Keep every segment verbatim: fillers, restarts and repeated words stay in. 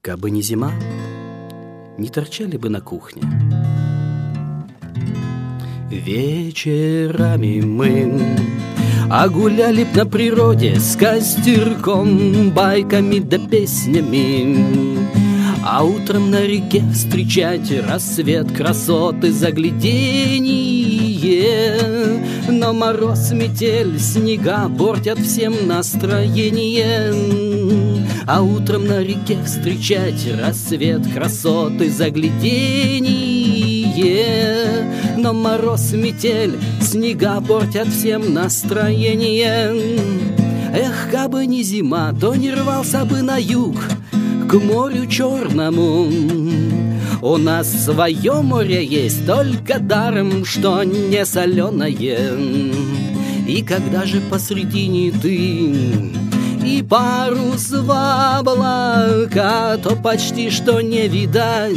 Кабы не зима, не торчали бы на кухне. Вечерами мы а гуляли б на природе с костерком, байками да песнями, а утром на реке встречать рассвет красоты, загляденье. Но мороз, метель, снега портят всем настроение, а утром на реке встречать рассвет красоты, загляденье. Но мороз, метель, снега портят всем настроение. Эх, кабы не зима, то не рвался бы на юг, к морю черному. У нас свое море есть, только даром, что не соленое. И когда же посредине ты и парус в облака, то почти что не видать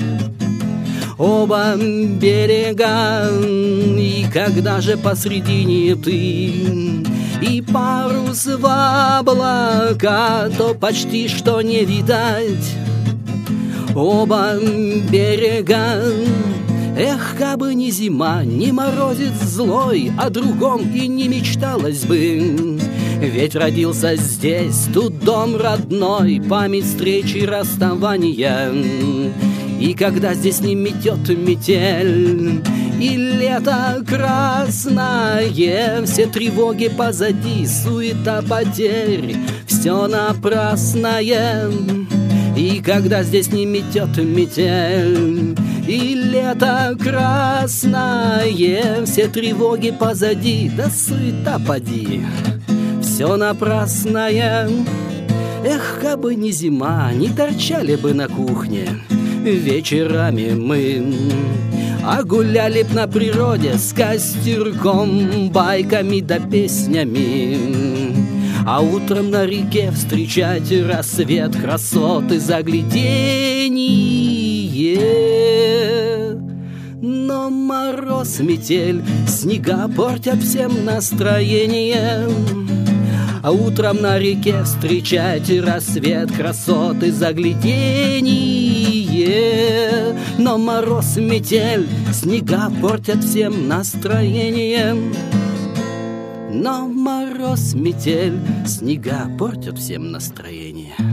оба берега. И когда же посредине ты и парус в облака, то почти что не видать оба берега. Эх, кабы не зима, не морозец злой, о другом и не мечталось бы. Ведь родился здесь, тут дом родной, память встречи и расставания. И когда здесь не метет метель и лето красное, все тревоги позади, суета потерь, все напрасное. И когда здесь не метет метель и лето красное, все тревоги позади, да суета поди, все напрасное. Эх, кабы не зима, не торчали бы на кухне вечерами мы, а гуляли б на природе с костерком, байками да песнями, а утром на реке встречать рассвет красоты, загляденье. Но мороз, метель, снега портят всем настроение, а утром на реке встречать рассвет красоты, загляденье. Но мороз, метель, снега портят всем настроение. Но мороз, метель, снега портят всем настроение.